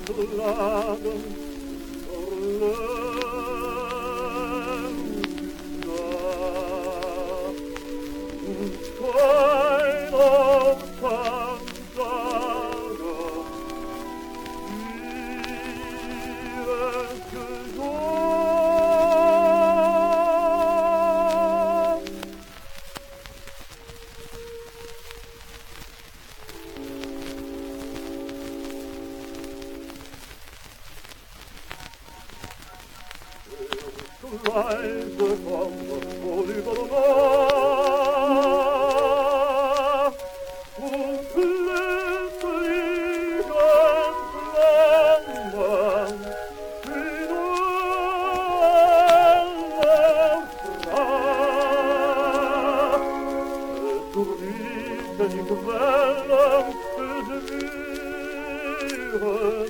klagen keiner kann sagen, wie es gesagt. Leise kommt das Wohl über der Nacht und plötzlich entflammen die duelle Pracht. Es riechen die Quellen des Meeres